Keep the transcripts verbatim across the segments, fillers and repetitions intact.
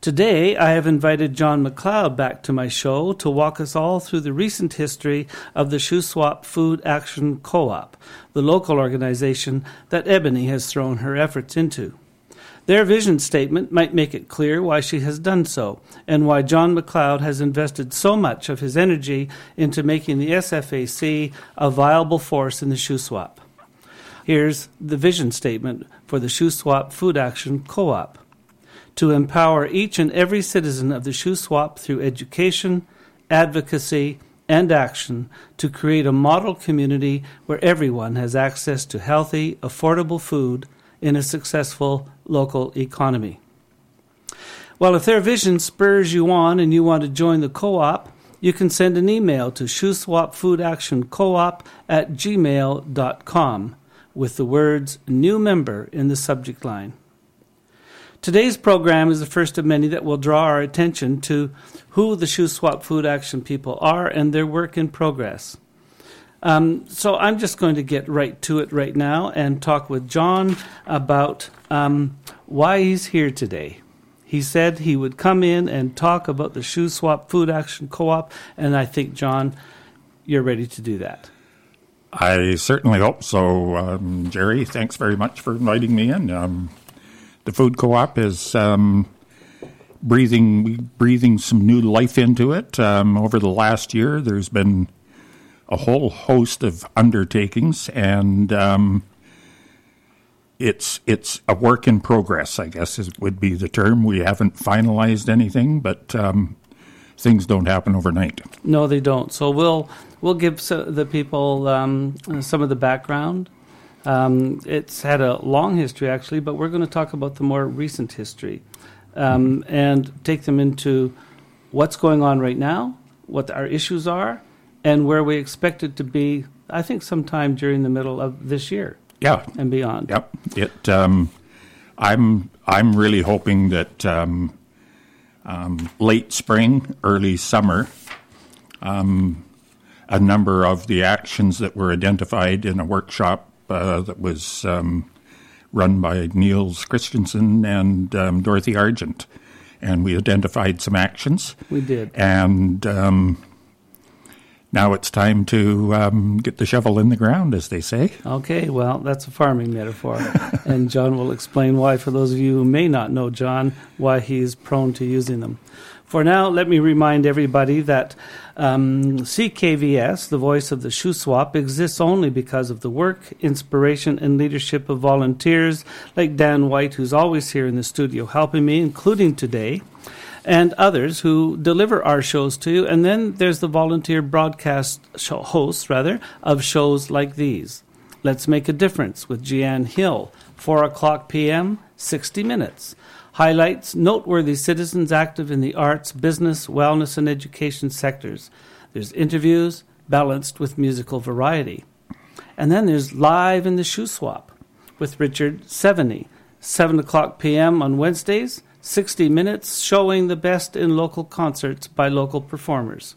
Today, I have invited John McLeod back to my show to walk us all through the recent history of the Shuswap Food Action Co-op, the local organization that Ebony has thrown her efforts into. Their vision statement might make it clear why she has done so, and why John McLeod has invested so much of his energy into making the S F A C a viable force in the Shuswap. Here's the vision statement for the Shuswap Food Action Co-op. To empower each and every citizen of the Shuswap through education, advocacy, and action to create a model community where everyone has access to healthy, affordable food in a successful local economy. Well, if their vision spurs you on and you want to join the co-op, you can send an email to Shuswap Food Action Co-op at gmail dot com with the words new member in the subject line. Today's program is the first of many that will draw our attention to who the Shuswap Food Action people are and their work in progress. Um, so I'm just going to get right to it right now and talk with John about um, why he's here today. He said he would come in and talk about the Shuswap Food Action Co-op, and I think, John, you're ready to do that. I certainly hope so, um, Jerry. Thanks very much for inviting me in. Um, The food co-op is um, breathing breathing some new life into it. Um, over the last year, there's been a whole host of undertakings, and um, it's it's a work in progress, I guess is, would be the term. We haven't finalized anything, but um, things don't happen overnight. No, they don't. So we'll we'll give so the people um, some of the background. Um, it's had a long history, actually, but we're going to talk about the more recent history um, and take them into what's going on right now, what our issues are, and where we expect it to be, I think, sometime during the middle of this year. Yeah. And beyond. Yep. It. Um, I'm. I'm really hoping that um, um, late spring, early summer, um, a number of the actions that were identified in a workshop Uh, that was um, run by Niels Christensen and um, Dorothy Argent. And we identified some actions. We did. And um, now it's time to um, get the shovel in the ground, as they say. Okay, well, that's a farming metaphor. And John will explain why, for those of you who may not know John, why he's prone to using them. For now, let me remind everybody that um, C K V S, the voice of the Shuswap, exists only because of the work, inspiration, and leadership of volunteers like Dan White, who's always here in the studio helping me, including today, and others who deliver our shows to you. And then there's the volunteer broadcast show, hosts, rather, of shows like these. Let's Make a Difference with Jeanne Hill, four o'clock p.m., sixty minutes. Highlights noteworthy citizens active in the arts, business, wellness, and education sectors. There's interviews balanced with musical variety. And then there's Live in the Shuswap with Richard Seveny, seven o'clock p.m. on Wednesdays, sixty minutes showing the best in local concerts by local performers.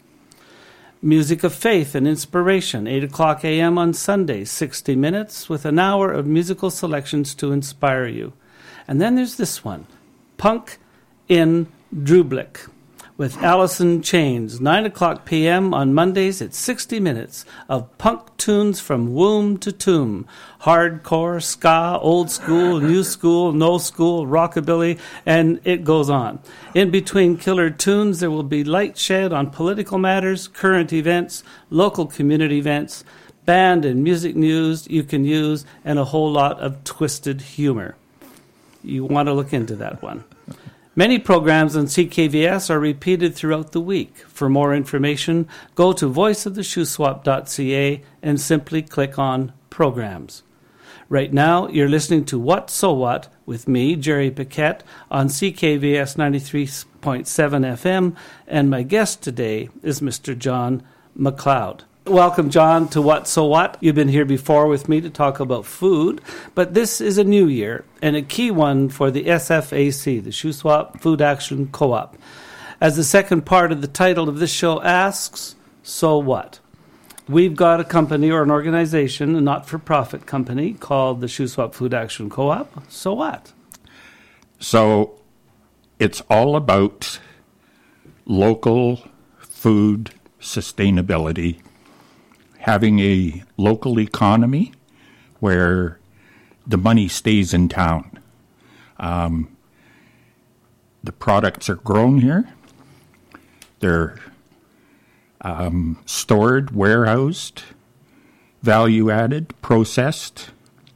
Music of Faith and Inspiration, eight o'clock a.m. on Sundays, sixty minutes with an hour of musical selections to inspire you. And then there's this one, Punk in Drublic with Allison Chains, nine o'clock p.m. on Mondays at sixty minutes of punk tunes from womb to tomb. Hardcore, ska, old school, new school, no school, rockabilly, and it goes on. In between killer tunes, there will be light shed on political matters, current events, local community events, band and music news you can use, and a whole lot of twisted humor. You want to look into that one. Many programs on C K V S are repeated throughout the week. For more information, go to voice of the shuswap dot c a and simply click on Programs. Right now, you're listening to What So What with me, Jerry Paquette, on C K V S ninety-three point seven F M, and my guest today is Mister John McLeod. Welcome, John, to What So What. You've been here before with me to talk about food, but this is a new year and a key one for the S F A C, the Shuswap Food Action Co-op. As the second part of the title of this show asks, so what? We've got a company or an organization, a not-for-profit company, called the Shuswap Food Action Co-op. So what? So it's all about local food sustainability, having a local economy where the money stays in town. Um, the products are grown here. They're um, stored, warehoused, value-added, processed,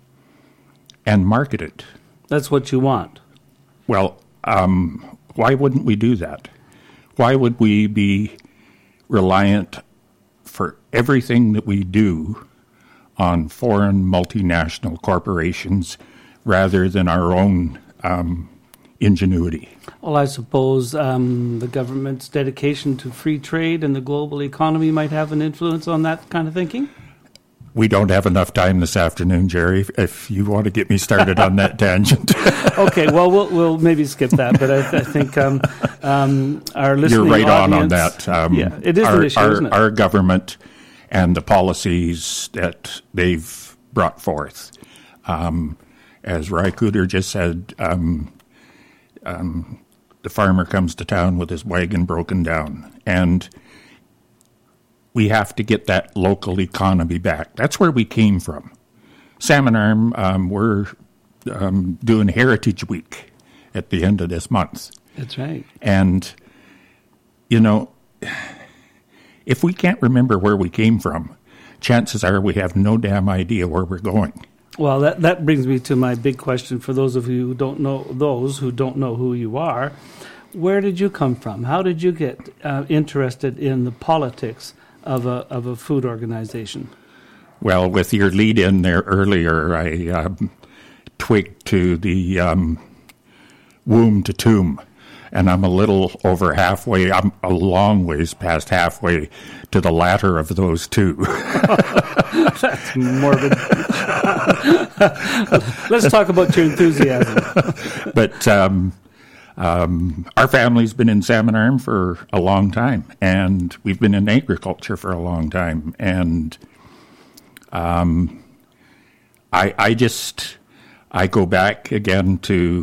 and marketed. That's what you want. Well, um, why wouldn't we do that? Why would we be reliant for everything that we do on foreign multinational corporations rather than our own um, ingenuity? Well, I suppose um, the government's dedication to free trade and the global economy might have an influence on that kind of thinking? We don't have enough time this afternoon, Jerry, if you want to get me started on that tangent. Okay, well, well, we'll maybe skip that, but I, I think um, um, our listening You're right audience, on on that. Um, yeah, it is our, an issue, our, isn't it? Our government and the policies that they've brought forth. Um, as Ry Cooder just said, um, um, the farmer comes to town with his wagon broken down, and we have to get that local economy back. That's where we came from. Salmon Arm, um, we're um, doing Heritage Week at the end of this month. That's right. And, you know, if we can't remember where we came from, chances are we have no damn idea where we're going. Well, that, that brings me to my big question for those of you who don't know, those who don't know who you are. Where did you come from? How did you get uh, interested in the politics of a of a food organization? Well, with your lead in there earlier, I um, twigged to the um, womb to tomb, and I'm a little over halfway. I'm a long ways past halfway to the latter of those two. That's morbid. Let's talk about your enthusiasm. But um, um, our family's been in Salmon Arm for a long time, and we've been in agriculture for a long time. And um, I, I just, I go back again to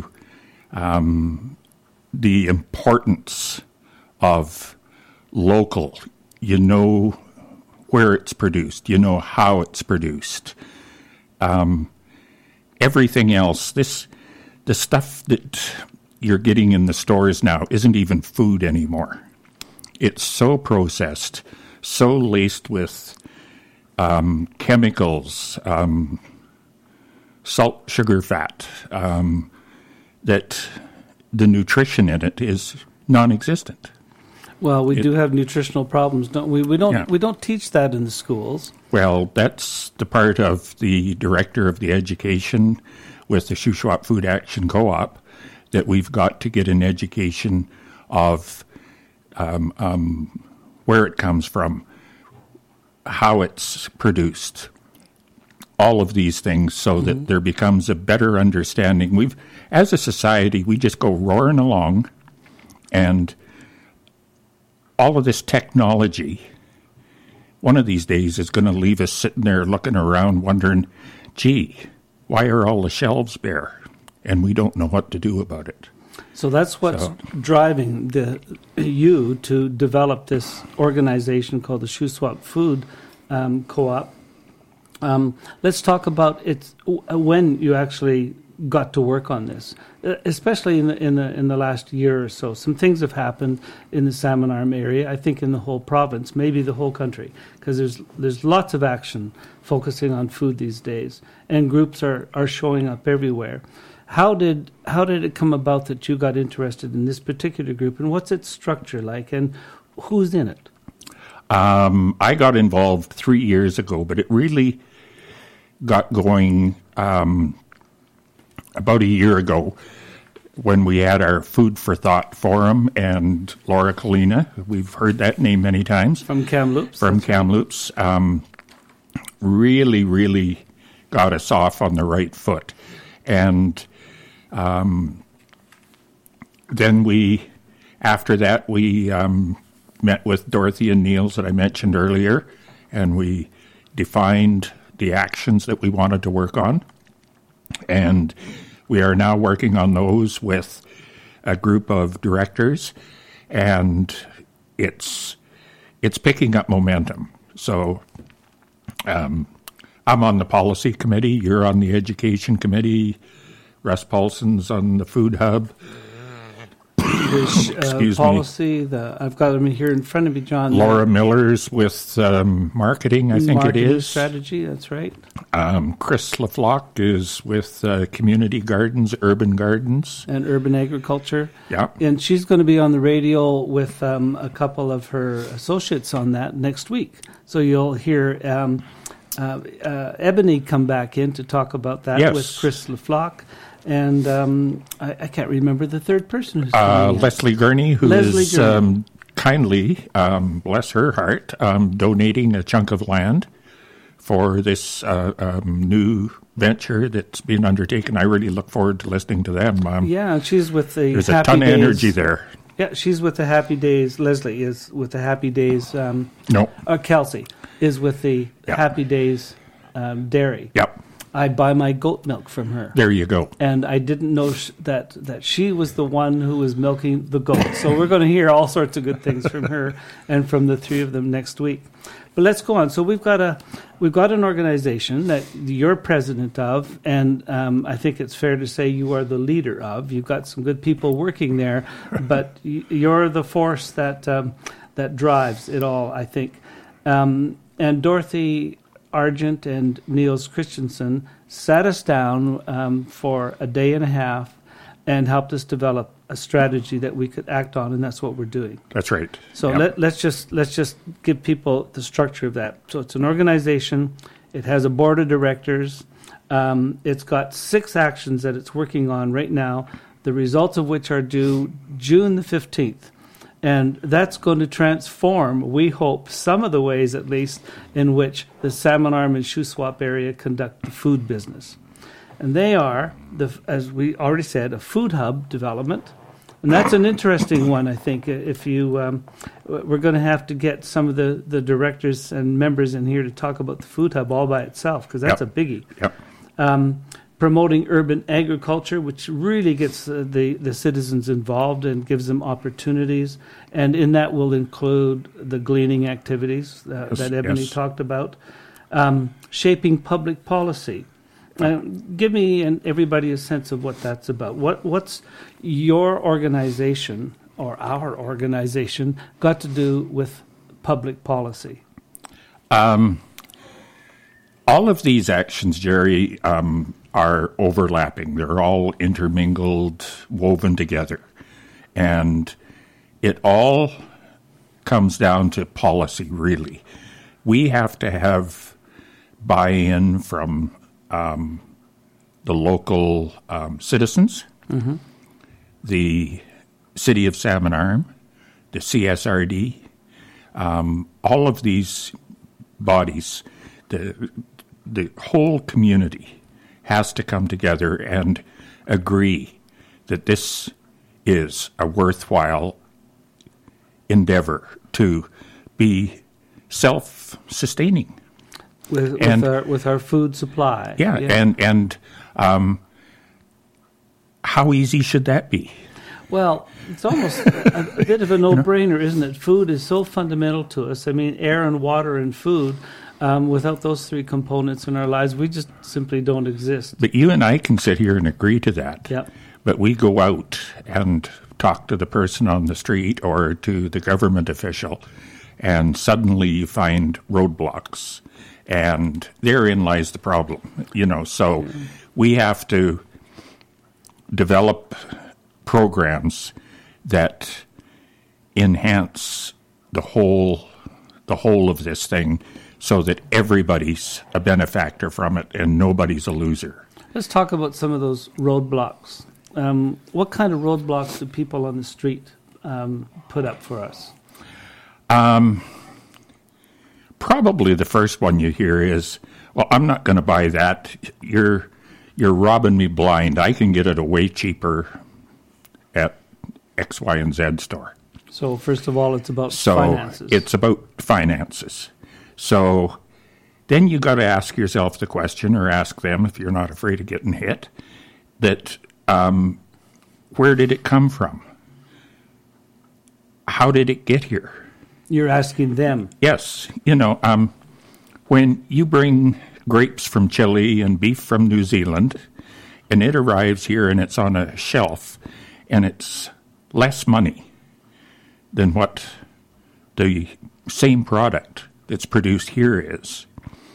um, the importance of local. You know where it's produced. You know how it's produced. Um, everything else, this the stuff that you're getting in the stores now isn't even food anymore. It's so processed, so laced with um, chemicals, um, salt, sugar, fat, um, that the nutrition in it is non-existent. Well, we It- do have nutritional problems, don't we? We don't. Yeah. We don't teach that in the schools. Well, that's the part of the director of the education with the Shuswap Food Action Co-op that we've got to get an education of um, um, where it comes from, how it's produced, all of these things, so that mm-hmm. there becomes a better understanding. We've, as a society, we just go roaring along, and all of this technology, one of these days, is going to leave us sitting there looking around wondering, gee, why are all the shelves bare? And we don't know what to do about it. So that's what's So- driving the you to develop this organization called the Shuswap Food um, Co-op. Um, let's talk about it when you actually got to work on this, uh, especially in the in the in the last year or so. Some things have happened in the Salmon Arm area. I think in the whole province, maybe the whole country, because there's there's lots of action focusing on food these days, and groups are, are showing up everywhere. How did how did it come about that you got interested in this particular group, and what's its structure like, and who's in it? Um, I got involved three years ago, but it really got going um, about a year ago when we had our Food for Thought forum, and Laura Kalina, we've heard that name many times, From Kamloops? from Kamloops, um, really, really got us off on the right foot. And um, then we, after that, we um, met with Dorothy and Niels that I mentioned earlier, and we defined the actions that we wanted to work on. And we are now working on those with a group of directors, and it's it's picking up momentum. So um, I'm on the policy committee. You're on the education committee. Russ Paulson's on the food hub. The, uh, Excuse policy, me. The, I've got them here in front of me, John. Laura the, Miller's with um, marketing, I think marketing it is. Strategy, that's right. Um, Chris LaFlock is with uh, Community Gardens, Urban Gardens. And Urban Agriculture. Yeah. And she's going to be on the radio with um, a couple of her associates on that next week. So you'll hear um, uh, uh, Ebony come back in to talk about that yes. with Chris LaFlock. And um, I, I can't remember the third person who's uh, coming in. Leslie Gurney, who Leslie is Gurney. Um, kindly, um, bless her heart, um, donating a chunk of land for this uh, um, new venture that's being undertaken. I really look forward to listening to them. Um, yeah, she's with the There's Happy a ton Days. of energy there. Yeah, she's with the Happy Days. Leslie is with the Happy Days. Um, no. Uh, Kelsey is with the Yep. Happy Days um, Dairy. Yep. I buy my goat milk from her. There you go. And I didn't know sh- that that she was the one who was milking the goat. So we're going to hear all sorts of good things from her and from the three of them next week. But let's go on. So we've got a we've got an organization that you're president of, and um, I think it's fair to say you are the leader of. You've got some good people working there, but you're the force that um, that drives it all, I think. Um, and Dorothy Argent and Niels Christensen sat us down um, for a day and a half and helped us develop a strategy that we could act on, and that's what we're doing. That's right. So Yep. let, let's just let's just give people the structure of that. So it's an organization. It has a board of directors. Um, it's got six actions that it's working on right now, the results of which are due June the fifteenth. And that's going to transform, we hope, some of the ways, at least, in which the Salmon Arm and Shuswap area conduct the food business. And they are, the, as we already said, a food hub development. And that's an interesting one, I think. If you, um, we're going to have to get some of the, the directors and members in here to talk about the food hub all by itself, because that's Yep. a biggie. Yep. Um, promoting urban agriculture, which really gets uh, the, the citizens involved and gives them opportunities. And in that will include the gleaning activities uh, Yes, that Ebony yes. talked about. Um, shaping public policy. Uh, give me and everybody a sense of what that's about. What What's your organization or our organization got to do with public policy? Um, all of these actions, Jerry, um, are overlapping. They're all intermingled, woven together. And it all comes down to policy, really. We have to have buy-in from um, the local um, citizens, mm-hmm. the City of Salmon Arm, the C S R D, um, all of these bodies, the the whole community has to come together and agree that this is a worthwhile endeavor to be self-sustaining. With, And- with, our, with our food supply. Yeah, and and um, how easy should that be? Well, it's almost a, a bit of a no-brainer, isn't it? Food is so fundamental to us. I mean, air and water and food, um, without those three components in our lives, we just simply don't exist. But you and I can sit here and agree to that. Yep. But we go out and talk to the person on the street or to the government official, and suddenly you find roadblocks. And therein lies the problem, you know. So mm-hmm. we have to develop programs that enhance the whole the whole of this thing, so that everybody's a benefactor from it and nobody's a loser. Let's talk about some of those roadblocks. Um, what kind of roadblocks do people on the street um, put up for us? Um. Probably the first one you hear is, well, I'm not going to buy that. You're you're robbing me blind. I can get it a way cheaper at X, Y, and Z store. So first of all, it's about so finances. It's about finances. So then you got to ask yourself the question, or ask them if you're not afraid of getting hit, that um, where did it come from? How did it get here? You're asking them. Yes. You know, um, when you bring grapes from Chile and beef from New Zealand, and it arrives here and it's on a shelf, and it's less money than what the same product that's produced here is,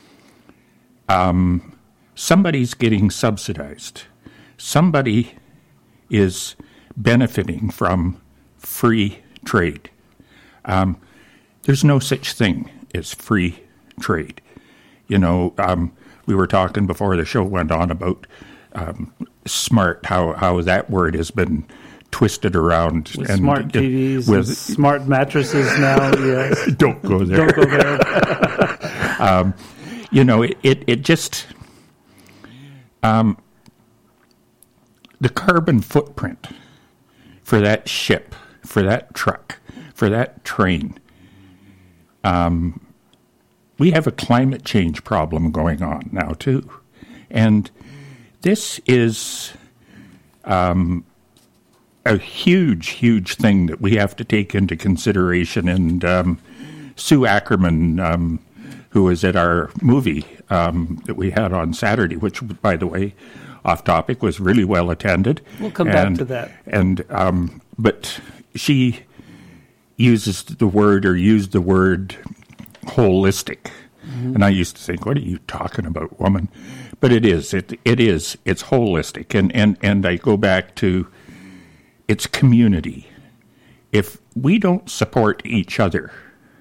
um, somebody's getting subsidized. Somebody is benefiting from free trade. Um, there's no such thing as free trade. You know, um, we were talking before the show went on about um, smart, how, how that word has been twisted around. With and smart T Vs, with smart mattresses now. Yes. Don't go there. Don't go there. um, you know, it, it, it just, um, the carbon footprint for that ship, for that truck, for that train, um, we have a climate change problem going on now, too. And this is um, a huge, huge thing that we have to take into consideration. And um, Sue Ackerman, um, who was at our movie um, that we had on Saturday, which, by the way, off topic, was really well attended. We'll come and, back to that. And um, but she uses the word or used the word holistic. Mm-hmm. And I used to think, what are you talking about, woman? But it is. It it is. It's holistic. And, and, and I go back to it's community. If we don't support each other,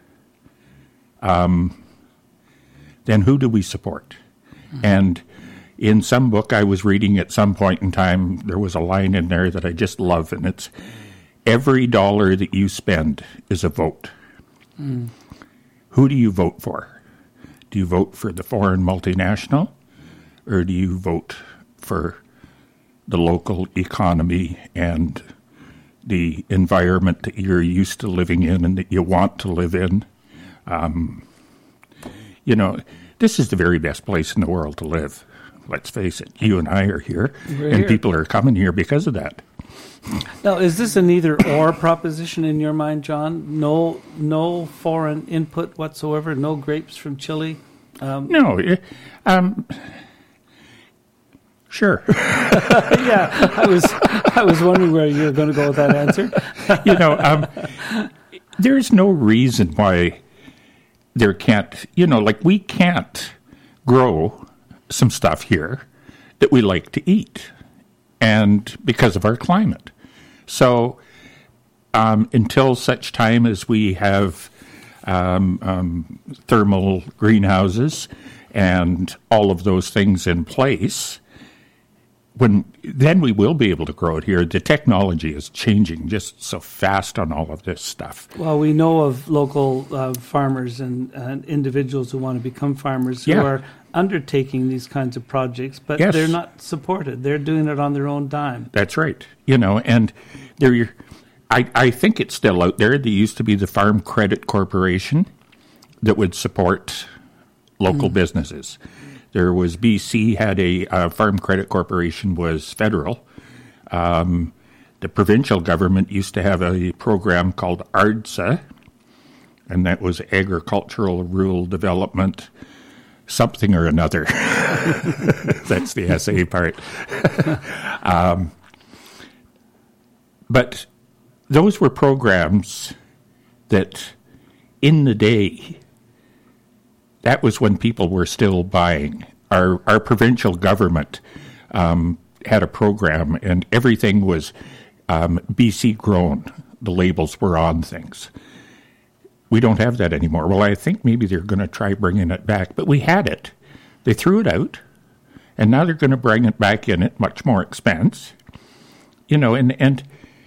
um, then who do we support? Mm-hmm. And in some book I was reading at some point in time, there was a line in there that I just love, and it's, every dollar that you spend is a vote. Mm. Who do you vote for? Do you vote for the foreign multinational, or do you vote for the local economy and the environment that you're used to living in and that you want to live in? Um, you know, this is the very best place in the world to live. Let's face it, you and I are here, We're and here. People are coming here because of that. Now, is this an either-or proposition in your mind, John? No, no foreign input whatsoever. No grapes from Chile. Um, no, um, sure. yeah, I was, I was wondering where you were going to go with that answer. you know, um, there's no reason why there can't. You know, like we can't grow some stuff here that we like to eat, and because of our climate. So um, until such time as we have um, um, thermal greenhouses and all of those things in place, when then we will be able to grow it here. The technology is changing just so fast on all of this stuff. Well, we know of local uh, farmers and, and individuals who want to become farmers who Yeah. are undertaking these kinds of projects, but Yes. they're not supported. They're doing it on their own dime. That's right. You know, and there, I, I think it's still out there. There used to be the Farm Credit Corporation that would support local mm. businesses. There was B C had a uh, Farm Credit Corporation was federal. Um, the provincial government used to have a program called A R D S A, and that was Agricultural Rural Development something or another. That's the S A part. um, but those were programs that in the day, that was when people were still buying. Our our provincial government um, had a program, and everything was um, B C grown. The labels were on things. We don't have that anymore. Well, I think maybe they're going to try bringing it back, but we had it. They threw it out, and now they're going to bring it back in at much more expense. You know, and and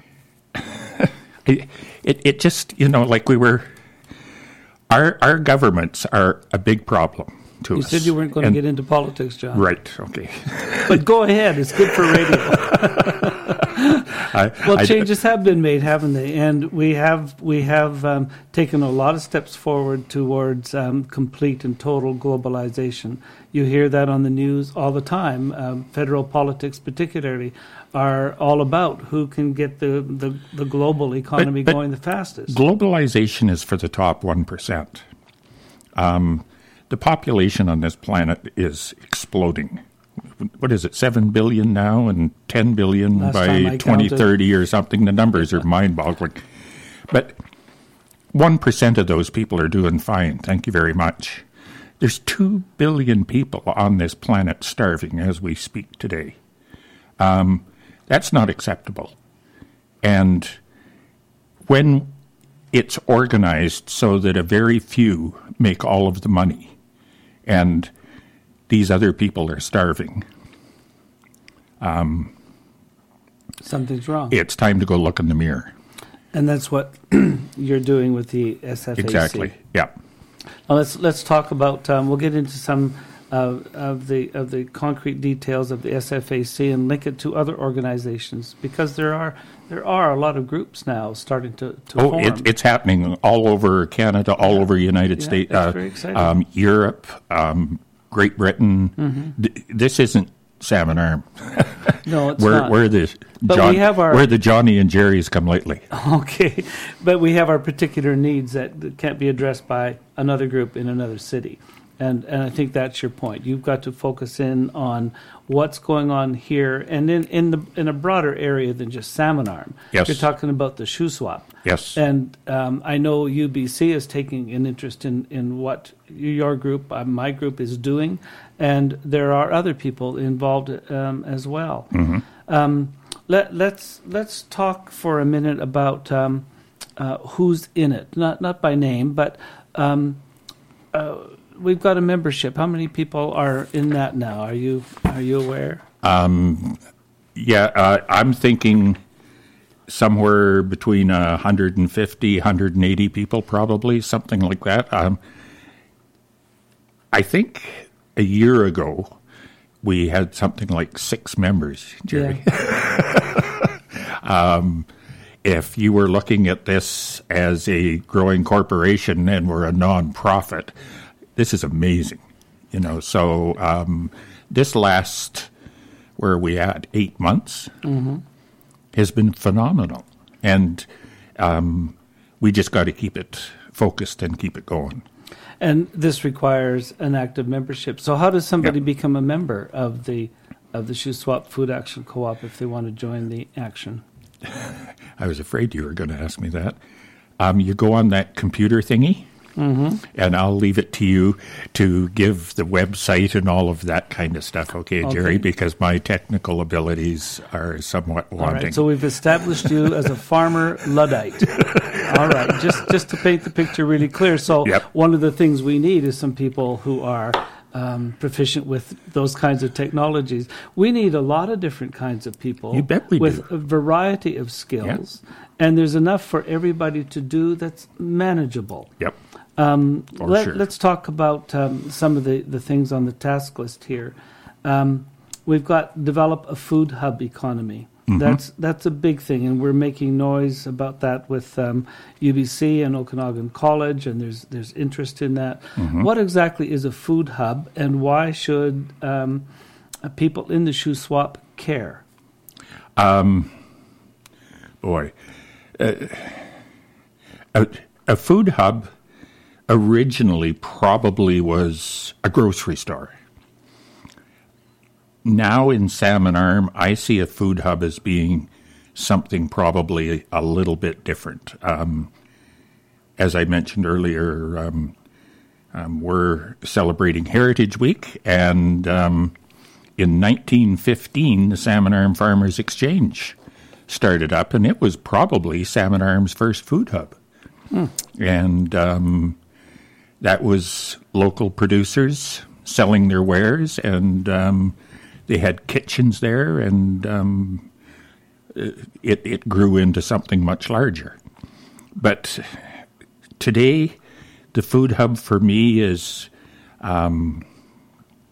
it, it it just, you know, like we were. Our our governments are a big problem to you us. You said you weren't going and, to get into politics, John. Right. Okay. But go ahead. It's good for radio. I, well, I, changes have been made, haven't they? And we have we have um, taken a lot of steps forward towards um, complete and total globalization. You hear that on the news all the time. Um, federal politics, particularly, are all about who can get the the, the global economy but, but going the fastest. Globalization is for the top one percent. Um, the population on this planet is exploding. What is it, seven billion now and ten billion Last by twenty thirty or something? The numbers are mind-boggling. But one percent of those people are doing fine, thank you very much. There's two billion people on this planet starving as we speak today. Um, that's not acceptable. And when it's organized so that a very few make all of the money, and these other people are starving, Um, Something's wrong. It's time to go look in the mirror. And that's what you're doing with the S F A C. Exactly. Yeah. Now let's let's talk about. Um, we'll get into some uh, of the of the concrete details of the S F A C and link it to other organizations, because there are there are a lot of groups now starting to, to oh, form. it, it's happening all over Canada, all over the United Yeah, States, that's uh, very exciting. um, Europe, um, Great Britain. Mm-hmm. Th- this isn't Salmon Arm. No, it's we're, not. We're the But John, we have our- we're the Johnny and Jerry's come lately. Okay, but we have our particular needs that, that can't be addressed by another group in another city. And and I think that's your point. You've got to focus in on what's going on here and in, in the in a broader area than just Salmon Arm. Yes. You're talking about the Shuswap. Yes. And um, I know U B C is taking an interest in, in what your group, uh, my group, is doing, and there are other people involved um, as well. Mm-hmm. Um, let, let's let's talk for a minute about um, uh, who's in it, not not by name, but um, uh, we've got a membership. How many people are in that now? Are you are you aware? Um, yeah, uh, I'm thinking somewhere between uh, one hundred fifty, one hundred eighty people, probably, something like that. Um, I think a year ago we had something like six members, Jerry. Yeah. um, if you were looking at this as a growing corporation and we're a non-profit, this is amazing. You know, so um, this last, where are we at, eight months, mm-hmm. has been phenomenal. And um, we just got to keep it focused and keep it going. And this requires an active membership. So how does somebody Yep. become a member of the of the Shuswap Food Action Co-op if they want to join the action? I was afraid you were going to ask me that. Um, you go on that computer thingy, mm-hmm. and I'll leave it to you to give the website and all of that kind of stuff, okay, Okay. Jerry, because my technical abilities are somewhat All wanting. right, so we've established you as a farmer Luddite. All right, just just to paint the picture really clear. So Yep. one of the things we need is some people who are um, proficient with those kinds of technologies. We need a lot of different kinds of people You bet we with do. a variety of skills, and there's enough for everybody to do that's manageable. Yep. Um, For let, sure. Let's talk about um, some of the, the things on the task list here. Um, we've got develop a food hub economy. Mm-hmm. That's that's a big thing, and we're making noise about that with um, U B C and Okanagan College, and there's there's interest in that. Mm-hmm. What exactly is a food hub, and why should um, uh, people in the Shuswap care? Boy. Uh, a, a food hub originally probably was a grocery store. Now in Salmon Arm, I see a food hub as being something probably a little bit different. Um, as I mentioned earlier, um, um, we're celebrating Heritage Week, and um, in nineteen fifteen, the Salmon Arm Farmers Exchange started up, and it was probably Salmon Arm's first food hub. Hmm. And um, that was local producers selling their wares, and um, they had kitchens there, and um, it, it grew into something much larger. But today, the food hub for me is um,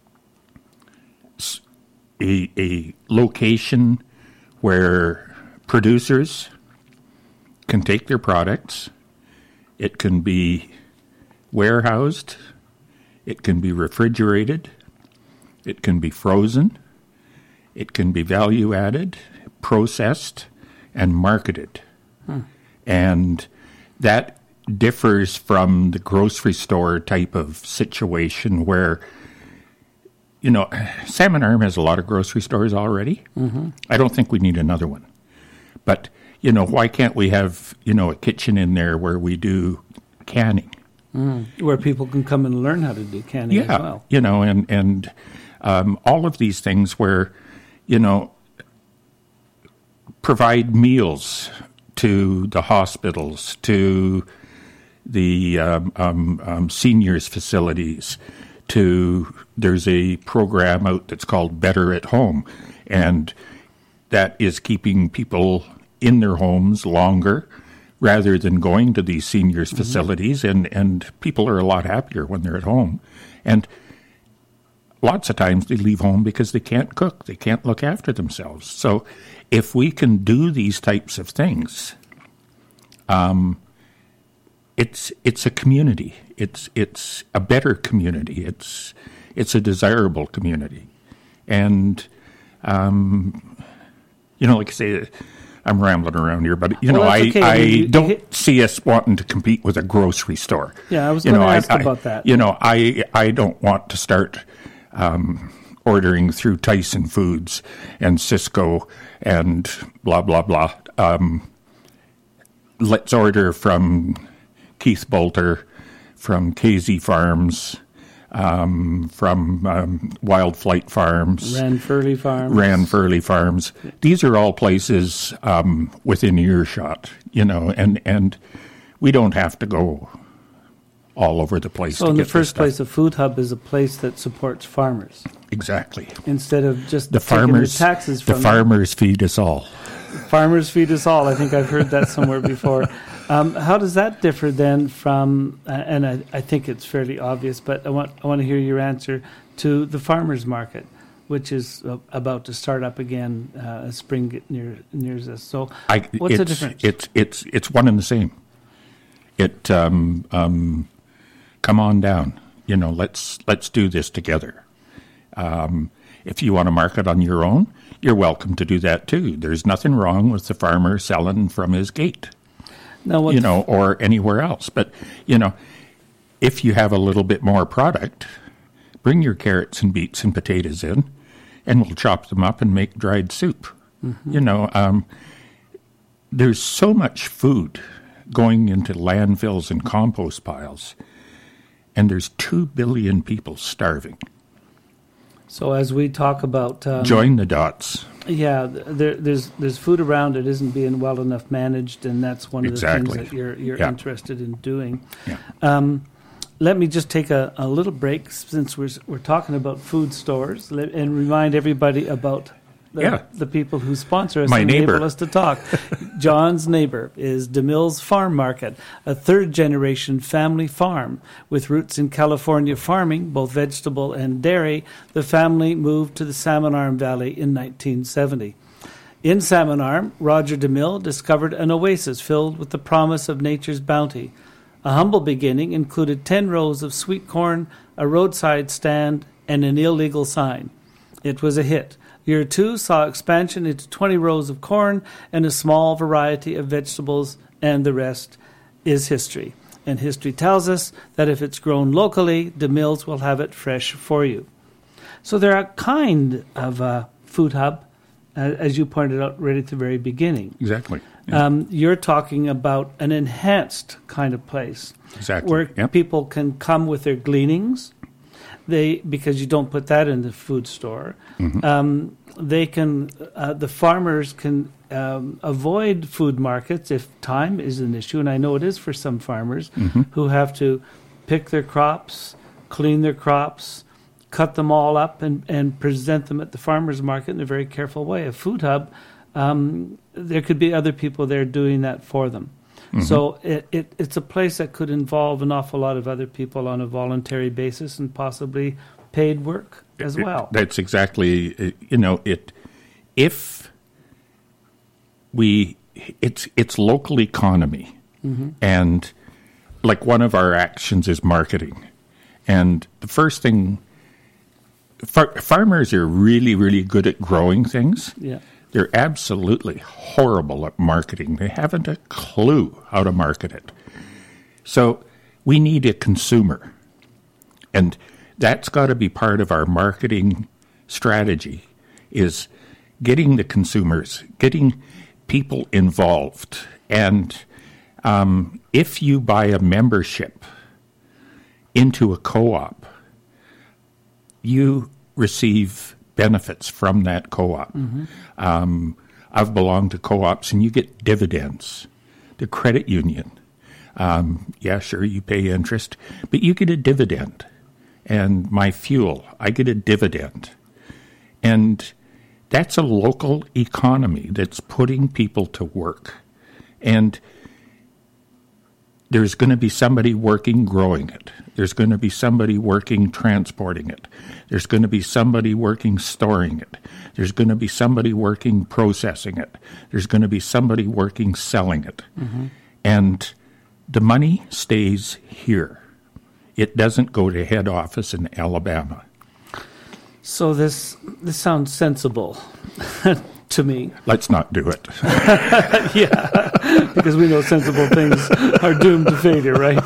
a, a location where producers can take their products. It can be warehoused. It can be refrigerated. It can be frozen. It can be value added, processed, and marketed. Hmm. And that differs from the grocery store type of situation where, you know, Salmon Arm has a lot of grocery stores already. Mm-hmm. I don't think we need another one. But, you know, why can't we have, you know, a kitchen in there where we do canning? Mm. Where people can come and learn how to do canning yeah, as well. You know, and, and um, all of these things where, you know, provide meals to the hospitals, to the um, um, um, seniors facilities, to there's a program out that's called Better at Home, and that is keeping people in their homes longer rather than going to these seniors mm-hmm. facilities, and, and people are a lot happier when they're at home. And lots of times they leave home because they can't cook, they can't look after themselves. So if we can do these types of things, um, it's it's a community. It's it's a better community. It's it's a desirable community, and um, you know, like I say, I'm rambling around here, but you well, know, I okay. I you, you, don't you see us wanting to compete with a grocery store. Yeah, I was you going know, to ask I, about I, that. You know, I I don't want to start um, ordering through Tyson Foods and Cisco and blah blah blah. Um, let's order from Keith Bolter, from K Z Farms, um, from um, Wild Flight Farms, Ranfurly Farms. Ranfurly Farms. These are all places um, within earshot, you know, and, and we don't have to go all over the place. So to in get the first this place, stuff. a food hub is a place that supports farmers. Exactly. Instead of just the taking farmers, the taxes from the farmers them. Feed us all. Farmers feed us all. I think I've heard that somewhere before. Um, how does that differ then from, uh, and I, I think it's fairly obvious, but I want I want to hear your answer to the farmers market, which is uh, about to start up again uh, as spring get near, nears us. So I, what's the it's, difference? It's, it's, it's one and the same. It, um, um, come on down. You know, let's, let's do this together. Um, if you want to market on your own, you're welcome to do that too. There's nothing wrong with the farmer selling from his gate. No, you know, or anywhere else. But, you know, if you have a little bit more product, bring your carrots and beets and potatoes in, and we'll chop them up and make dried soup. Mm-hmm. You know, um, there's so much food going into landfills and compost piles, and there's two billion people starving. So as we talk about... Um, Join the dots. Yeah, there, there's there's food around it isn't being well enough managed, and that's one of exactly. the things that you're you're yeah. interested in doing. Yeah. Um, let me just take a, a little break since we're we're talking about food stores, and remind everybody about the, yeah. the people who sponsor us My and neighbor. enable us to talk. John's neighbor is DeMille's Farm Market, a third-generation family farm. With roots in California farming, both vegetable and dairy, the family moved to the Salmon Arm Valley in nineteen seventy. In Salmon Arm, Roger DeMille discovered an oasis filled with the promise of nature's bounty. A humble beginning included ten rows of sweet corn, a roadside stand, and an illegal sign. It was a hit. Year two saw expansion into twenty rows of corn and a small variety of vegetables, and the rest is history. And history tells us that if it's grown locally, DeMille's will have it fresh for you. So they're a kind of a food hub, uh, as you pointed out right at the very beginning. Exactly. Yeah. Um, you're talking about an enhanced kind of place. Exactly. Where yep. people can come with their gleanings. They because you don't put that in the food store. Mm-hmm. Um, they can uh, the farmers can um, avoid food markets if time is an issue, and I know it is for some farmers mm-hmm. who have to pick their crops, clean their crops, cut them all up, and, and present them at the farmers market in a very careful way. A food hub, um, there could be other people there doing that for them. Mm-hmm. So it, it it's a place that could involve an awful lot of other people on a voluntary basis and possibly paid work as well. It, that's exactly, you know, it. If we it's it's local economy, mm-hmm. and like one of our actions is marketing, and the first thing far, farmers are really really good at growing things. Yeah. They're absolutely horrible at marketing. They haven't a clue how to market it. So we need a consumer, and that's got to be part of our marketing strategy, is getting the consumers, getting people involved. And um, if you buy a membership into a co-op, you receive benefits from that co-op. Mm-hmm. Um, I've belonged to co-ops, and you get dividends. The credit union, um, yeah, sure, you pay interest, but you get a dividend. And my fuel, I get a dividend. And that's a local economy that's putting people to work. And there's going to be somebody working growing it. There's going to be somebody working transporting it. There's going to be somebody working storing it. There's going to be somebody working processing it. There's going to be somebody working selling it. Mm-hmm. And the money stays here. It doesn't go to head office in Alabama. So this this sounds sensible to me. Let's not do it. Yeah, because we know sensible things are doomed to failure, right?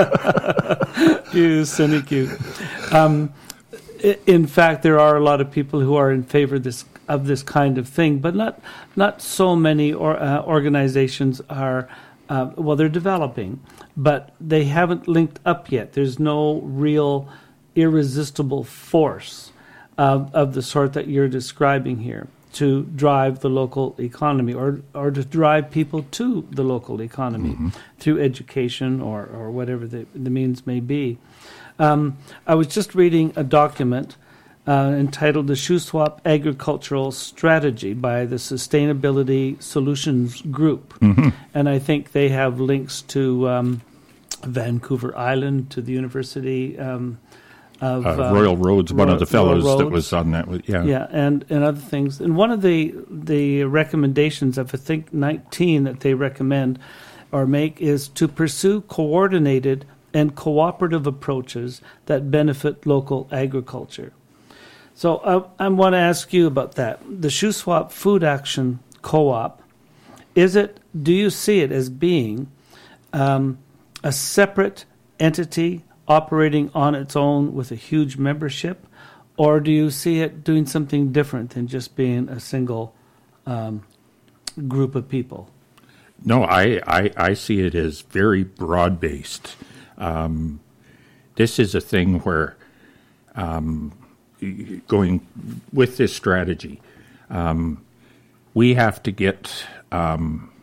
You cynic, you. Um, in fact, there are a lot of people who are in favor of this of this kind of thing, but not not so many or, uh, organizations are. Uh, well, they're developing, but they haven't linked up yet. There's no real irresistible force of, of the sort that you're describing here to drive the local economy, or or to drive people to the local economy mm-hmm. through education or, or whatever the, the means may be. Um, I was just reading a document uh, entitled The Shuswap Agricultural Strategy by the Sustainability Solutions Group. Mm-hmm. And I think they have links to um, Vancouver Island, to the University um, of uh, uh, Royal Roads, one Royal, of the fellows that was on that. Yeah, yeah, and, and other things. And one of the the recommendations of, I think, nineteen that they recommend or make is to pursue coordinated and cooperative approaches that benefit local agriculture. So I, I want to ask you about that. The Shuswap Food Action Co-op, is it? Do you see it as being um, a separate entity operating on its own with a huge membership, or do you see it doing something different than just being a single um, group of people? No, I, I, I see it as very broad-based. Um, this is a thing where, um, going with this strategy, um, we have to get um,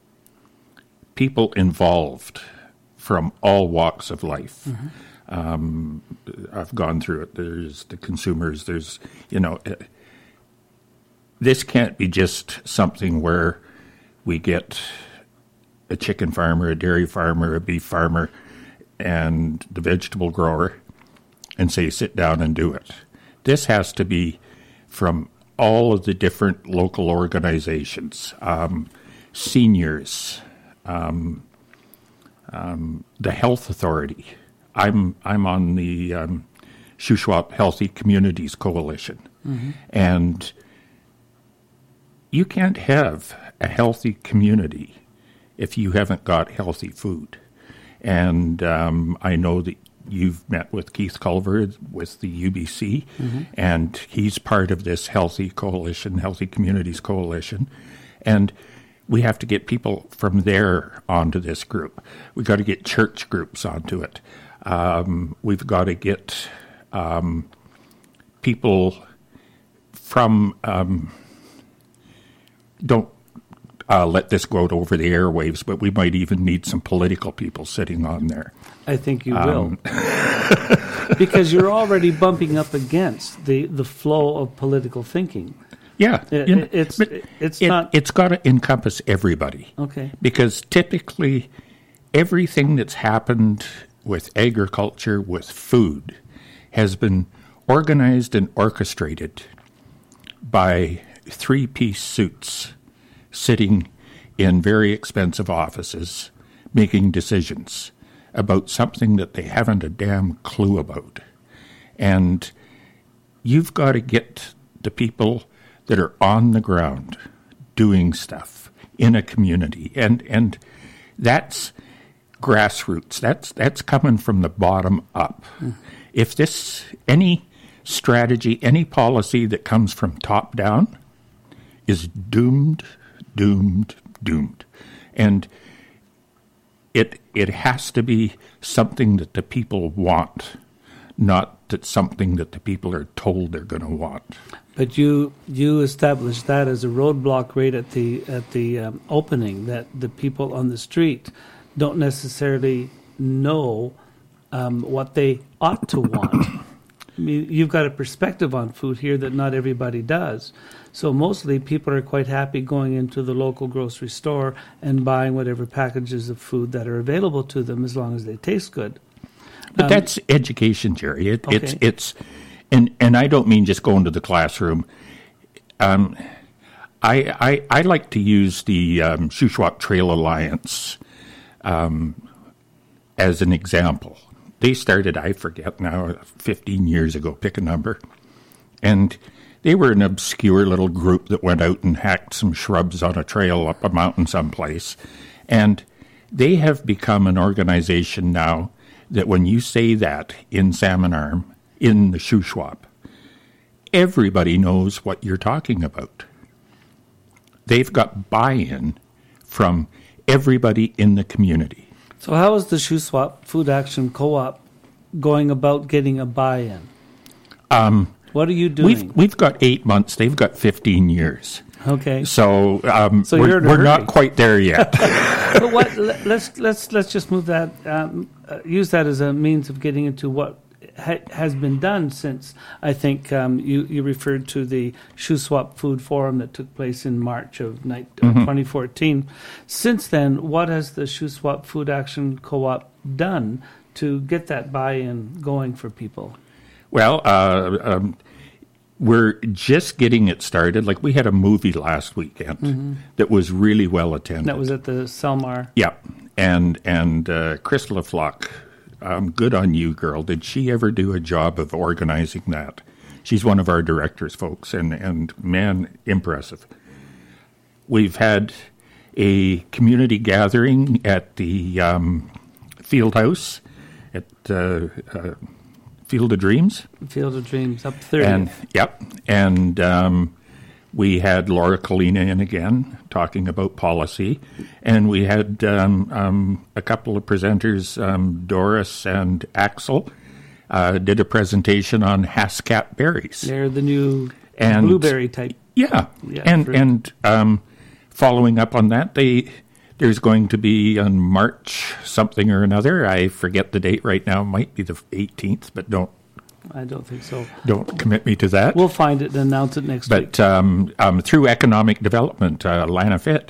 people involved from all walks of life. Mm-hmm. Um, I've gone through it. There's the consumers. There's, you know, uh, this can't be just something where we get a chicken farmer, a dairy farmer, a beef farmer, and the vegetable grower and say, sit down and do it. This has to be from all of the different local organizations, um, seniors, um, um, the health authority. I'm I'm on the um, Shuswap Healthy Communities Coalition, mm-hmm. and you can't have a healthy community if you haven't got healthy food. And um, I know that you've met with Keith Culver with the U B C, mm-hmm. and he's part of this Healthy Coalition, Healthy Communities Coalition. And we have to get people from there onto this group. We've got to get church groups onto it. Um, we've got to get um, people from, um, don't uh, let this go out over the airwaves, but we might even need some political people sitting on there. I think you um, will. Because you're already bumping up against the, the flow of political thinking. Yeah. It, you know, it's it's it, not... It's got to encompass everybody. Okay. Because typically everything that's happened with agriculture, with food, has been organized and orchestrated by three-piece suits sitting in very expensive offices making decisions about something that they haven't a damn clue about. And you've got to get the people that are on the ground doing stuff in a community. And and that's grassroots. That's that's coming from the bottom up. Mm. If this, any strategy, any policy that comes from top down is doomed, doomed, doomed. And it it has to be something that the people want, not that something that the people are told they're going to want. But you you established that as a roadblock right at the at the um, opening, that the people on the street don't necessarily know um, what they ought to want. I mean, you've got a perspective on food here that not everybody does. So mostly people are quite happy going into the local grocery store and buying whatever packages of food that are available to them as long as they taste good. But um, that's education, Jerry. It, okay. It's it's, and and I don't mean just going to the classroom. Um, I I I like to use the um, Shuswap Trail Alliance um, as an example. They started, I forget now, fifteen years ago, pick a number. And they were an obscure little group that went out and hacked some shrubs on a trail up a mountain someplace. And they have become an organization now that when you say that in Salmon Arm, in the Shuswap, everybody knows what you're talking about. They've got buy-in from everybody in the community. So how is the Shuswap Food Action Co-op going about getting a buy-in? Um, what are you doing? We've, we've got eight months. They've got fifteen years. Okay. So, um, so we're, you're in a we're hurry. not quite there yet. But what? Let's let's let's just move that. Um, uh, use that as a means of getting into what ha- has been done since. I think um, you you referred to the Shuswap Food Forum that took place in March of ni- Mm-hmm. uh, twenty fourteen. Since then, what has the Shuswap Food Action Co-op done to get that buy-in going for people? Well, uh, um, we're just getting it started. Like, we had a movie last weekend mm-hmm. that was really well attended. That was at the Selmar. Yeah, and and uh, Chris LaFlock, um, good on you, girl. Did she ever do a job of organizing that? She's one of our directors, folks, and, and man, impressive. We've had a community gathering at the um, Field House at uh, uh, Field of Dreams. Field of Dreams, up thirty. And, yep. And um, we had Laura Kalina in again talking about policy. And we had um, um, a couple of presenters, um, Doris and Axel, uh, did a presentation on Haskap berries. They're the new and, blueberry type. Yeah. yeah and fruit. and um, following up on that, they... There's going to be on March something or another. I forget the date right now. It might be the eighteenth, but don't. I don't think so. Don't commit me to that. We'll find it and announce it next but, week. But um, um, through economic development, uh, LANAFIT,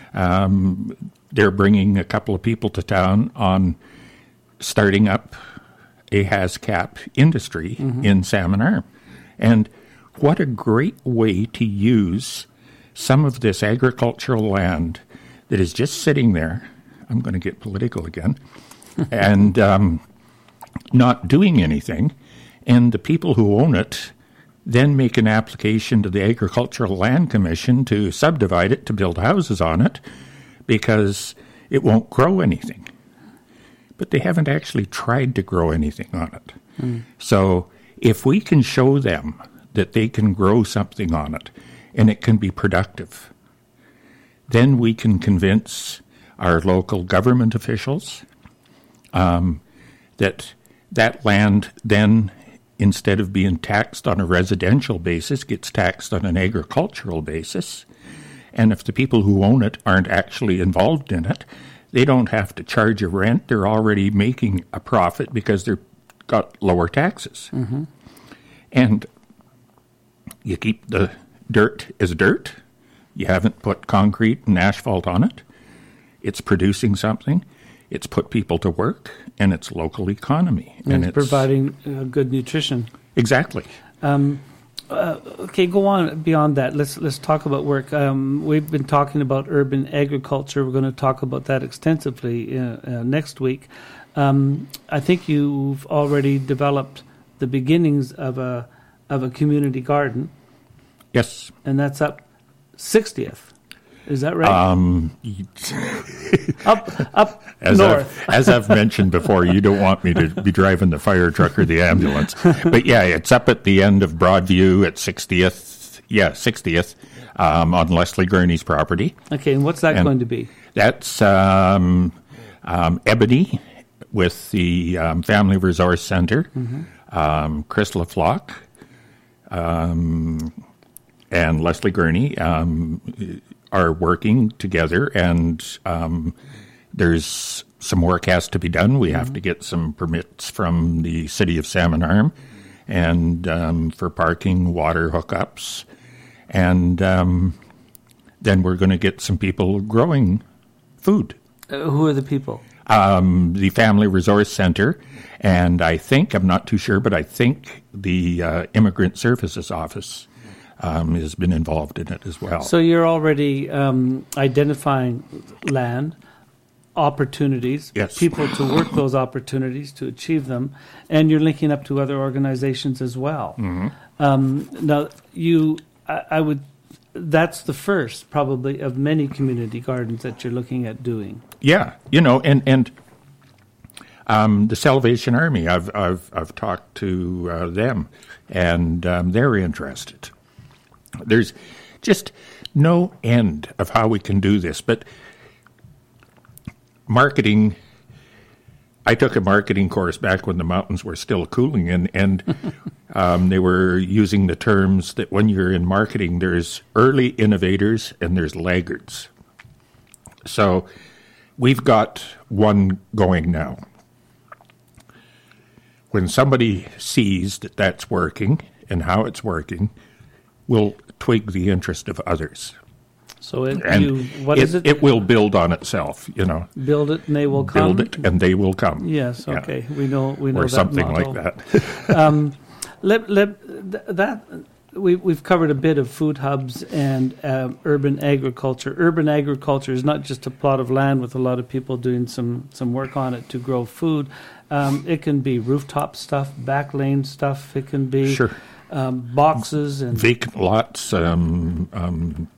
um, they're bringing a couple of people to town on starting up a Haskap industry mm-hmm. in Salmon Arm. And what a great way to use some of this agricultural land that is just sitting there. I'm going to get political again. and um, not doing anything. And the people who own it then make an application to the Agricultural Land Commission to subdivide it, to build houses on it, because it won't grow anything. But they haven't actually tried to grow anything on it. Mm. So if we can show them that they can grow something on it and it can be productive, then we can convince our local government officials um, that that land then, instead of being taxed on a residential basis, gets taxed on an agricultural basis. And if the people who own it aren't actually involved in it, they don't have to charge a rent. They're already making a profit because they've got lower taxes. Mm-hmm. And you keep the dirt as dirt. You haven't put concrete and asphalt on it. It's producing something. It's put people to work, and it's local economy. And, and it's, it's providing uh, good nutrition. Exactly. Um, Uh, okay, go on beyond that. Let's let's talk about work. Um, we've been talking about urban agriculture. We're going to talk about that extensively uh, uh, next week. Um, I think you've already developed the beginnings of a of a community garden. Yes, and that's up sixtieth. Is that right? Um, up up as north. I've, as I've mentioned before, you don't want me to be driving the fire truck or the ambulance. But yeah, it's up at the end of Broadview at sixtieth. Yeah, sixtieth um, on Leslie Gurney's property. Okay, and what's that and going to be? That's um, um, Ebony with the um, Family Resource Center, mm-hmm. um, Chris LaFlock, um, and Leslie Gurney. Um, are working together, and um, there's some work has to be done. We mm-hmm. have to get some permits from the city of Salmon Arm, and um, for parking, water hookups, and um, then we're going to get some people growing food. Uh, who are the people? Um, the Family Resource Center, and I think, I'm not too sure, but I think the uh, Immigrant Services Office Um, has been involved in it as well. So you're already um, identifying land, opportunities, yes. people to work those opportunities, to achieve them, and you're linking up to other organizations as well. Mm-hmm. Um, now, you, I, I would, that's the first probably of many community gardens that you're looking at doing. Yeah, you know, and and um, the Salvation Army, I've I've I've talked to uh, them, and um, they're interested. There's just no end of how we can do this. But marketing, I took a marketing course back when the mountains were still cooling, and, and um, they were using the terms that when you're in marketing, there's early innovators and there's laggards. So we've got one going now. When somebody sees that that's working and how it's working, we'll twig the interest of others. So it, and you, what it, is it? It will build on itself, you know. Build it and they will come. Build it and they will come. Yes, okay. Yeah. We know we know or that something motto. like that. um, let, let, that we, we've covered a bit of food hubs and um, urban agriculture. Urban agriculture is not just a plot of land with a lot of people doing some, some work on it to grow food. Um, it can be rooftop stuff, back lane stuff. It can be sure. um, boxes and vacant lots. Um, um,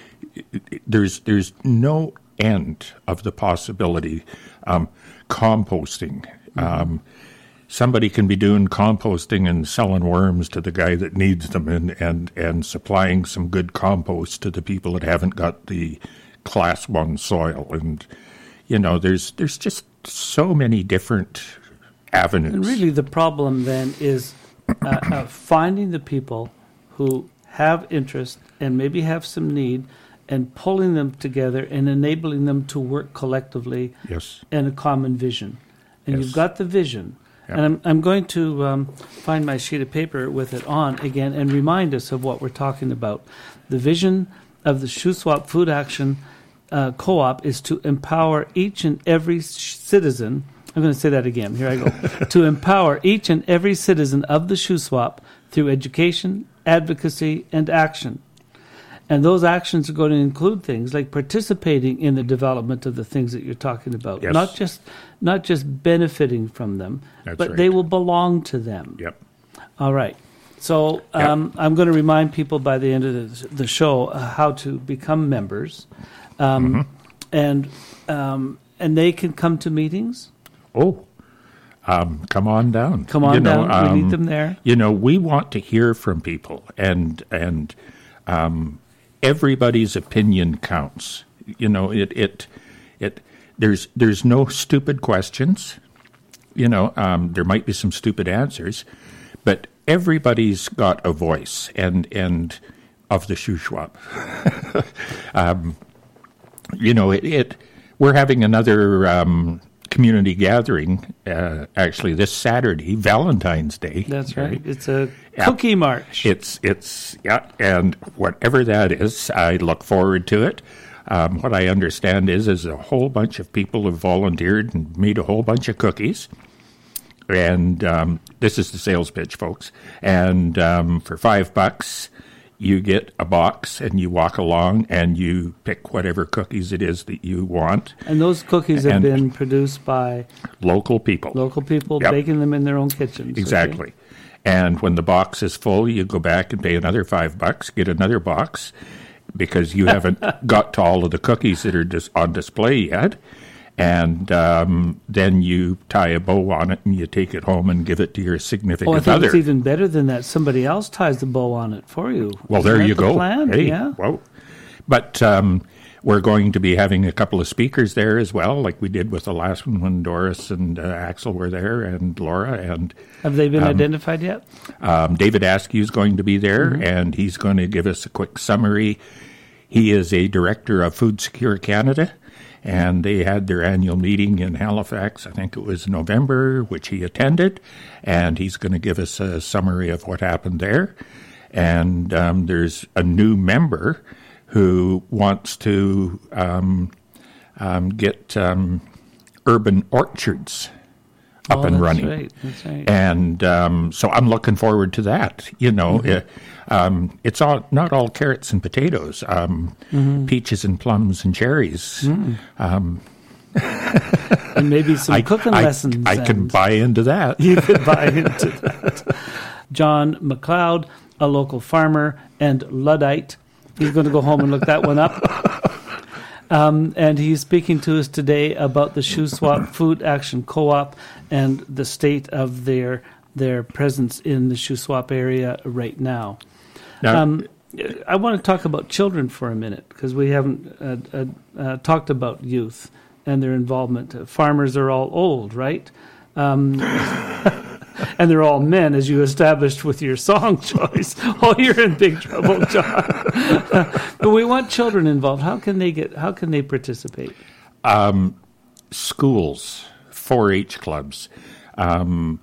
there's there's no end of the possibility. Um, composting. Mm-hmm. Um, somebody can be doing composting and selling worms to the guy that needs them, and, and, and supplying some good compost to the people that haven't got the class one soil. And you know, there's there's just so many different avenues. And really, the problem then is uh, uh, finding the people who have interest and maybe have some need, and pulling them together and enabling them to work collectively yes. in a common vision. And yes. you've got the vision. Yeah. And I'm, I'm going to um, find my sheet of paper with it on again and remind us of what we're talking about. The vision of the Shuswap Food Action uh, Co-op is to empower each and every sh- citizen. I'm going to say that again. Here I go. To empower each and every citizen of the Shuswap through education, advocacy, and action. And those actions are going to include things like participating in the development of the things that you're talking about. Yes. Not just not just benefiting from them, That's but right. they will belong to them. Yep. All right. So um, yep. I'm going to remind people by the end of the, the show uh, how to become members. Um, mm-hmm. And um, and they can come to meetings. Oh, um, come on down. Come on you know, down. Um, we need them there. You know, we want to hear from people, and and um, everybody's opinion counts. You know, it it it. There's there's no stupid questions. You know, um, there might be some stupid answers, but everybody's got a voice, and and of the Shuswap. um, you know, it, it. We're having another um, community gathering uh, actually this Saturday, Valentine's Day. That's right. right. It's a yeah. cookie march. It's it's yeah, and whatever that is, I look forward to it. Um, what I understand is, is a whole bunch of people have volunteered and made a whole bunch of cookies, and um, this is the sales pitch, folks. And um, for five bucks, you get a box, and you walk along, and you pick whatever cookies it is that you want. And those cookies have And been produced by local people. local people Yep. baking them in their own kitchens. Exactly. Okay? And when the box is full, you go back and pay another five bucks, get another box, because you haven't got to all of the cookies that are dis- on display yet. And um, then you tie a bow on it, and you take it home and give it to your significant Oh, I think other. it's even better than that. Somebody else ties the bow on it for you. Well, Isn't there that you the go. plan? Hey, yeah. whoa. But um, we're going to be having a couple of speakers there as well, like we did with the last one when Doris and uh, Axel were there, and Laura. And Have they been um, identified yet? um, David Askew is going to be there, Mm-hmm. and he's going to give us a quick summary. He is a director of Food Secure Canada, and they had their annual meeting in Halifax. I think it was November, which he attended, and he's going to give us a summary of what happened there. And um, there's a new member who wants to um, um, get um, urban orchards up oh, and that's running. Right. That's right. And um, so I'm looking forward to that. You know, mm-hmm. uh, um, it's all not all carrots and potatoes, um, mm-hmm. peaches and plums and cherries. Mm. Um, and maybe some I, cooking I, lessons. I can buy into that. You could buy into that. John McLeod, a local farmer and Luddite. He's going to go home and look that one up. Um, and he's speaking to us today about the Shuswap Food Action Co-op and the state of their their presence in the Shuswap area right now. now Um, I want to talk about children for a minute because we haven't uh, uh, uh, talked about youth and their involvement. Uh, farmers are all old, right? Um, and they're all men, as you established with your song choice. Oh, you're in big trouble, John. But we want children involved. How can they get? How can they participate? Um, schools, four H clubs. Um,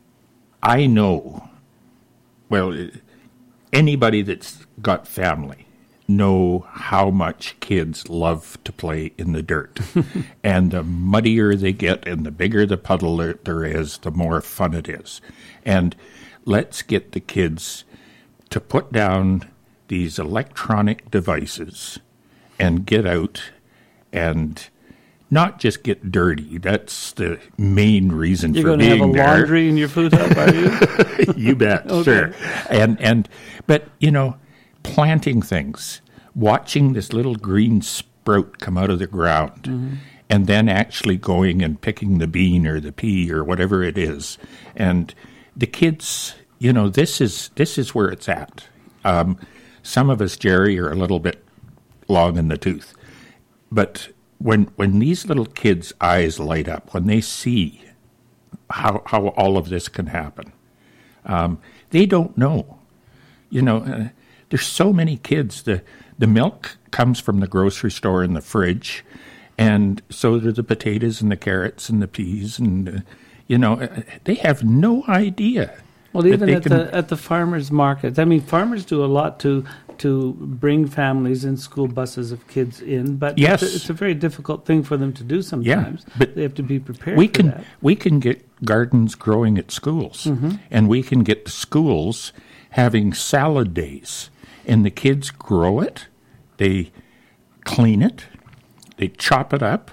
I know. Well, anybody that's got family know how much kids love to play in the dirt. And the muddier they get and the bigger the puddle there, there is, the more fun it is. And let's get the kids to put down these electronic devices and get out and not just get dirty. That's the main reason You're for going to being have a there. laundry in your food hub, are you? You bet, Okay. sure. And and but you know, planting things, watching this little green sprout come out of the ground, mm-hmm. and then actually going and picking the bean or the pea or whatever it is, and the kids, you know, this is this is where it's at. Um, some of us, Jerry, are a little bit long in the tooth, but when when these little kids' eyes light up, when they see how how all of this can happen, um, they don't know. You know, uh, there's so many kids. The the milk comes from the grocery store in the fridge, and so do the potatoes and the carrots and the peas, and uh, you know, uh, they have no idea. Well, even at can, the at the farmers' market, I mean, farmers do a lot to to bring families and school buses of kids in, but yes. it's, a, it's a very difficult thing for them to do sometimes. Yeah, but they have to be prepared we for can that. we can get gardens growing at schools, mm-hmm. and we can get the schools having salad days, and the kids grow it, they clean it, they chop it up,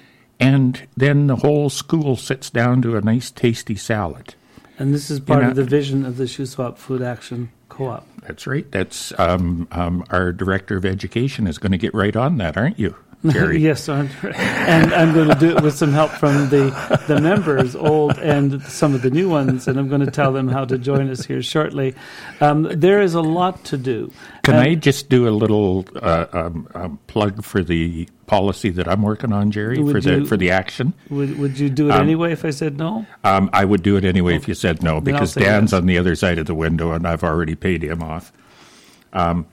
and then the whole school sits down to a nice, tasty salad. And this is part You know, of the vision of the Shuswap Food Action Co-op. That's right. That's um, um, our director of education is going to get right on that, aren't you, Jerry? Yes, and I'm going to do it with some help from the, the members, old and some of the new ones, and I'm going to tell them how to join us here shortly. Um, there is a lot to do. Can and I just do a little uh, um, um, plug for the policy that I'm working on, Jerry, Would for the you- for the action? Would, would you do it Um, anyway if I said no? Um, I would do it anyway if you said no, Then I'll because say Dan's yes. on the other side of the window, and I've already paid him off. Um,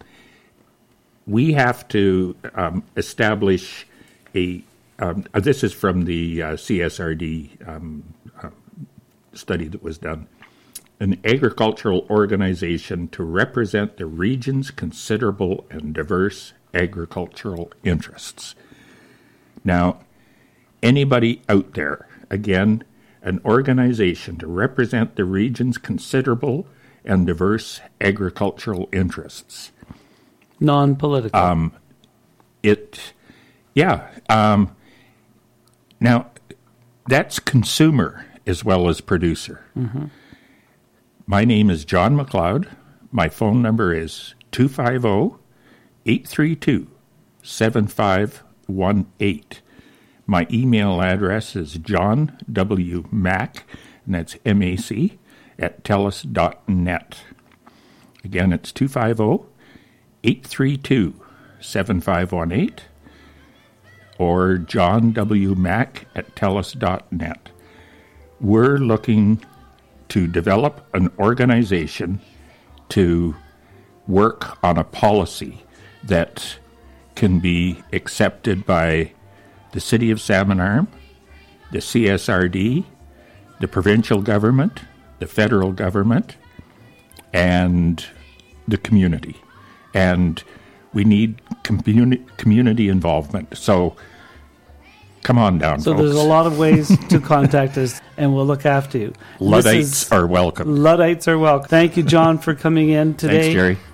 we have to um, establish a. Um, uh, this is from the uh, C S R D um, uh, study that was done. An agricultural organization to represent the region's considerable and diverse agricultural interests. Now, anybody out there, again, an organization to represent the region's considerable and diverse agricultural interests. Non-political. Um, it, yeah. Um, now, that's consumer as well as producer. Mm-hmm. My name is John McLeod. My phone number is two five zero, eight three two, seven five one eight. My email address is john w mac, and that's M A C, at telus dot net. Again, it's two five zero, eight three two, seven five one eight or john w mac at telus dot net. We're looking to develop an organization to work on a policy that can be accepted by the City of Salmon Arm, the C S R D, the provincial government, the federal government, and the community. And we need communi- community involvement. So come on down, so folks. There's a lot of ways to contact us, and we'll look after you. Luddites are welcome. Luddites are welcome. Thank you, John, for coming in today. Thanks, Jerry.